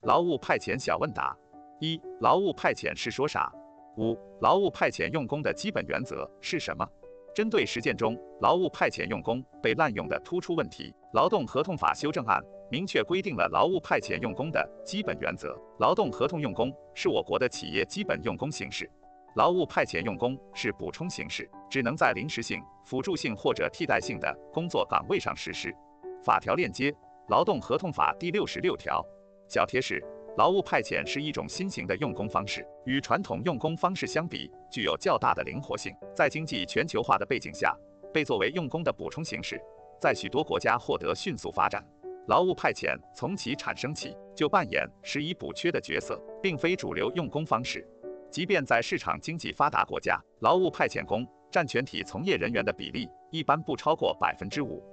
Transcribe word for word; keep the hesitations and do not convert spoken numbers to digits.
劳务派遣小问答：一、劳务派遣是说啥？五、劳务派遣用工的基本原则是什么？针对实践中劳务派遣用工被滥用的突出问题，劳动合同法修正案明确规定了劳务派遣用工的基本原则。劳动合同用工是我国的企业基本用工形式，劳务派遣用工是补充形式，只能在临时性、辅助性或者替代性的工作岗位上实施。法条链接：劳动合同法第六十六条。小贴士：劳务派遣是一种新型的用工方式，与传统用工方式相比，具有较大的灵活性。在经济全球化的背景下，被作为用工的补充形式，在许多国家获得迅速发展。劳务派遣从其产生起就扮演施以补缺的角色，并非主流用工方式。即便在市场经济发达国家，劳务派遣工占全体从业人员的比例一般不超过百分之五。